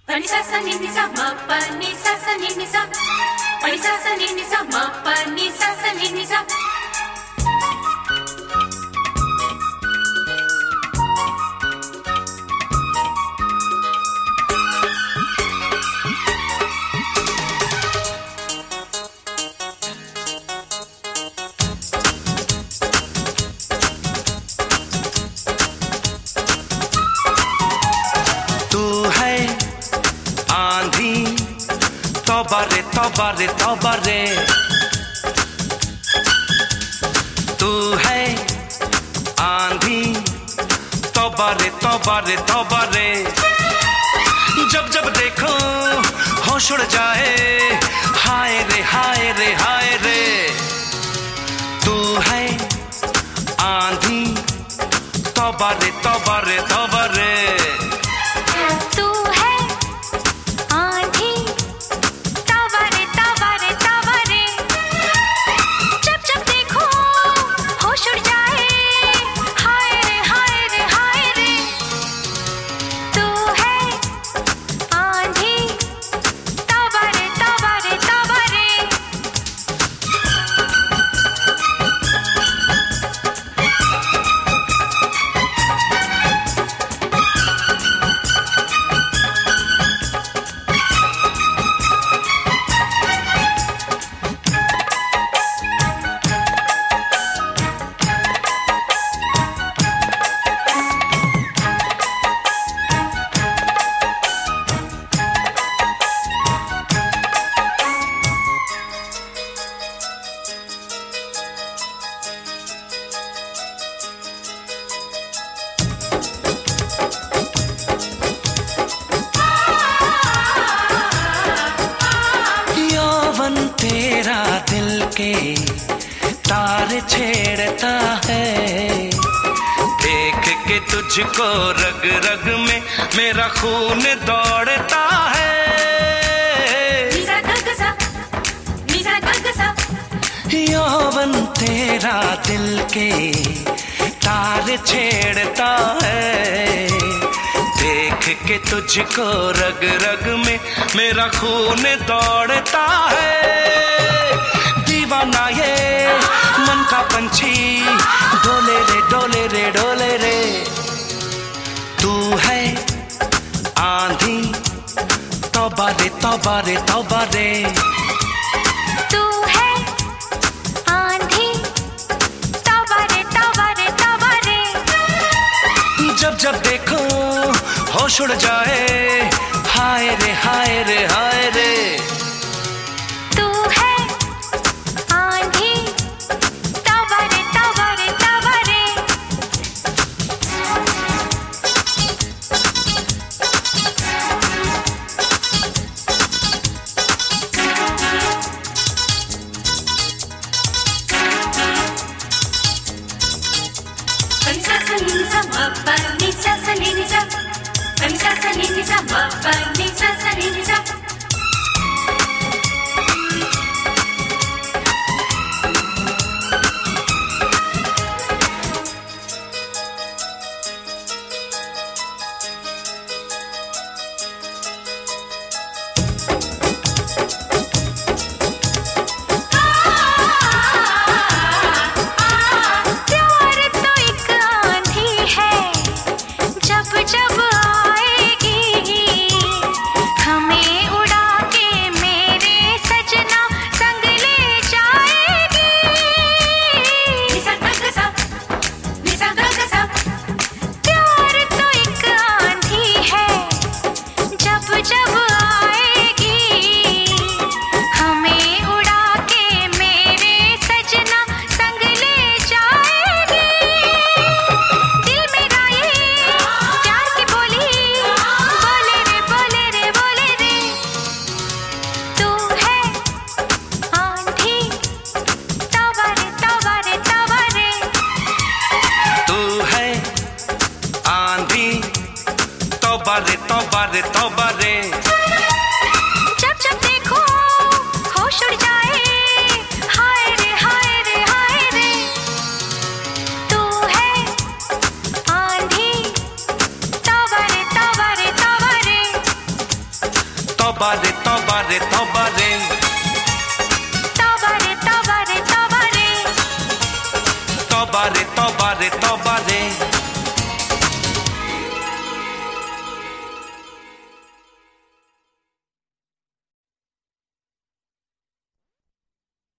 Pani sa sa ni sa ma pa ni sa sa ni sa. Pani sa sa ni sa ma pa ni sa sa ni sa. तौबा रे तौबा रे तौबा रे, तू है आंधी। तौबा रे तौबा रे तौबा रे, जब जब देखो होश उड़ जाए। हाय रे हाय रे हाय रे, तू है आंधी। तौबा रे तौबा रे तौबा रे, तेरा दिल के तार छेड़ता है। देख के तुझको रग रग में मेरा खून दौड़ता है। यौवन तेरा दिल के तार छेड़ता है। देख के तुझको रग रग में मेरा खून दौड़ता है। दीवाना ये मन का पंछी, डोले रे डोले रे डोले रे। तू है आंधी, तौबा रे तौबा रे तौबा रे। तू है आंधी, तौबा रे तौबा रे तौबा रे। जब जब देखो होश उड़ जाए। हाय रे हाय रे हाय रे, तू है आंधी, तौबा रे तौबा रे तौबा रे। Pani sa sa ni sa ma pa ni sa sa ni sa. Pani sa sa ni sa ma pa ni sa sa ni sa. तौबा रे तौबा रे तौबा रे। जब जब देखो होश उड़ जाए। हाय रे हाय रे हाय रे, तू है आंधी, तौबा रे तौबा रे तौबा रे। तौबा रे तौबा रे तौबा रे।